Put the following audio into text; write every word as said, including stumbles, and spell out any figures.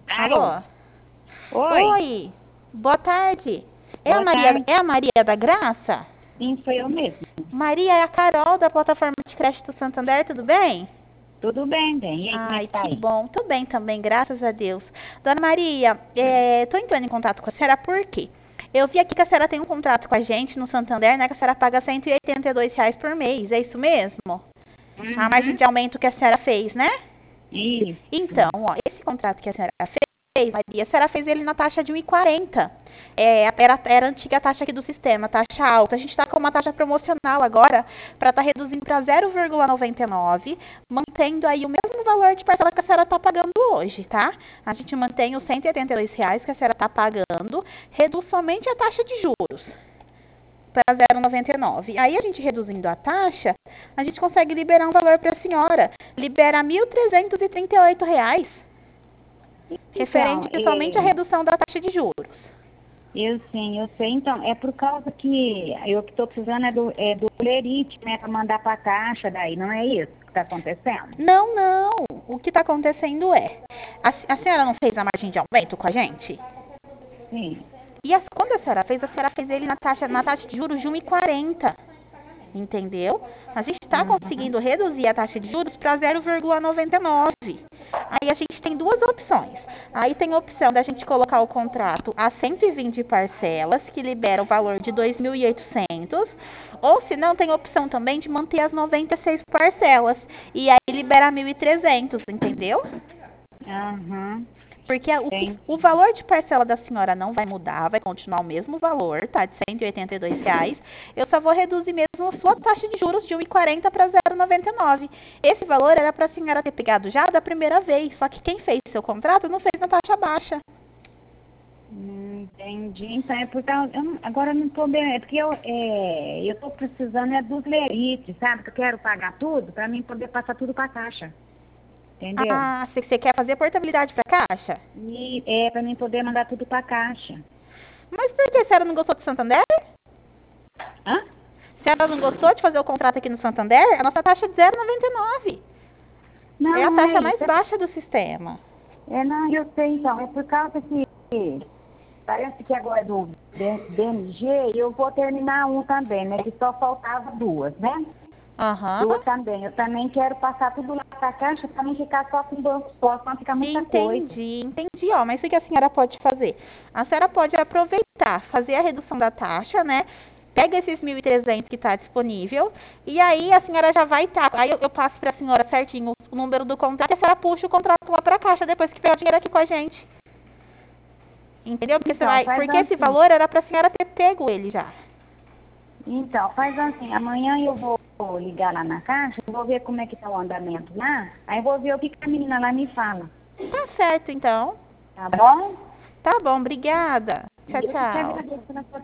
Alô? Alô? Oi, Oi, boa tarde. É a boa Maria, tarde. é a Maria da Graça? Sim, sou eu mesmo. Maria é a Carol da plataforma de crédito Santander, tudo bem? Tudo bem, bem. E aí, como é Ai, que tá que aí? bom. Tô bem também, graças a Deus. Dona Maria, é, tô entrando em contato com a senhora por quê? Eu vi aqui que a senhora tem um contrato com a gente no Santander, né? Que a senhora paga cento e e oitenta e dois reais por mês, é isso mesmo? A margem Uhum, de aumento que a senhora fez, né? isso. Então, ó, esse contrato que a senhora fez, Maria, a senhora fez ele na taxa de um e quarenta. É, era, era a antiga taxa aqui do sistema, taxa alta. A gente está com uma taxa promocional agora para estar reduzindo para zero vírgula noventa e nove, mantendo aí o mesmo valor de parcela que a senhora está pagando hoje, tá? A gente mantém os cento e oitenta e dois reais que a senhora está pagando, reduz somente a taxa de juros para zero vírgula noventa e nove. Aí a gente reduzindo a taxa, a gente consegue liberar um valor para a senhora. Libera mil trezentos e trinta e oito reais, Então, referente somente à é, redução da taxa de juros. eu sim, eu sei. Então, é por causa que eu que estou precisando é do, é do lerite, né, para mandar para a caixa daí, não é isso que está acontecendo? Não, não. O que está acontecendo é, a, a senhora não fez a margem de aumento com a gente? Sim. E as, quando a senhora fez, a senhora fez ele na taxa, na taxa de juros de um e quarenta. Entendeu? A gente está Uhum. conseguindo reduzir a taxa de juros para zero vírgula noventa e nove. Aí a gente tem duas opções. Aí tem a opção da gente colocar o contrato a cento e vinte parcelas, que libera o valor de dois mil e oitocentos, ou se não, tem a opção também de manter as noventa e seis parcelas, e aí libera mil e trezentos, entendeu? Aham. Porque o, que, o Entendi. valor de parcela da senhora não vai mudar, vai continuar o mesmo valor, tá? De cento e oitenta e dois reais. Eu só vou reduzir mesmo a sua taxa de juros de um e quarenta para zero vírgula noventa e nove. Esse valor era para a senhora ter pegado já da primeira vez, só que quem fez seu contrato não fez na taxa baixa. Hum, Entendi. Então, é porque eu, não- agora eu não estou bem. É porque eu é, eu estou precisando é dos lerites, sabe? Que eu quero pagar tudo para mim poder passar tudo para a caixa. Entendeu? Ah, você você quer fazer portabilidade para caixa? E é para mim poder mandar tudo para a caixa. Mas por que a senhora não gostou de Santander? Hã? A senhora não gostou de fazer o contrato aqui no Santander? A nossa taxa é de zero vírgula noventa e nove. É Não, a não é taxa mais isso. É, baixa do sistema. é, não, eu sei então. É por causa que parece que agora é do D- DMG eu vou terminar um também, né? Que só faltava duas, né? Aham. Duas também. Eu também quero passar tudo lá para a caixa para não ficar só com dois só, não ficar muita coisa. Entendi, entendi. Ó, mas o que a senhora pode fazer? A senhora pode aproveitar, fazer a redução da taxa, né? Pega esses mil e trezentos que está disponível e aí a senhora já vai estar. Aí eu, eu passo para a senhora certinho o número do contrato e a senhora puxa o contrato lá para a caixa depois que pegar o dinheiro aqui com a gente. Entendeu? Porque você Então, vai, faz porque esse assim. valor era para a senhora ter pego ele já. Então, faz assim, amanhã eu vou ligar lá na caixa, vou ver como é que tá o andamento lá, aí vou ver o que, que a menina lá me fala, Tá certo, então. tá bom? Tá bom, obrigada. E Tchau, eu que te tchau. agradeço pela sua